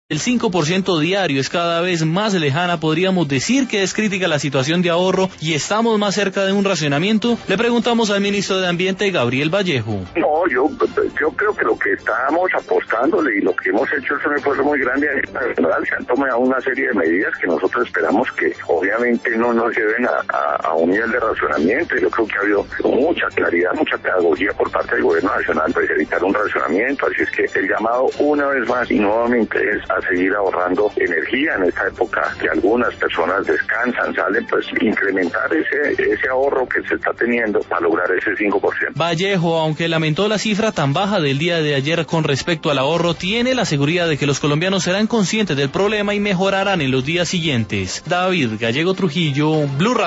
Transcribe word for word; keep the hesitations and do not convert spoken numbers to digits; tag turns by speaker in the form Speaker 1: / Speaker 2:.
Speaker 1: El cinco por ciento diario es cada vez más lejana, podríamos decir que es crítica la situación de ahorro y estamos más cerca de un racionamiento. Le preguntamos al ministro de Ambiente, Gabriel Vallejo.
Speaker 2: No, yo, yo creo que lo que estamos apostándole y lo que hemos hecho es un esfuerzo muy grande a nivel nacional. Se han tomado una serie de medidas que nosotros esperamos que obviamente no nos lleven a, a, a un nivel de racionamiento. Yo creo que ha habido mucha claridad, mucha pedagogía por parte del gobierno nacional para evitar un racionamiento. Así es que el llamado una vez más y nuevamente es a seguir ahorrando energía en esta época que algunas personas descansan, salen, pues incrementar ese, ese ahorro que se está teniendo para lograr ese cinco por ciento.
Speaker 1: Vallejo, aunque lamentó la cifra tan baja del día de ayer con respecto al ahorro, tiene la seguridad de que los colombianos serán conscientes del problema y mejorarán en los días siguientes. David Gallego Trujillo, Blue Radio.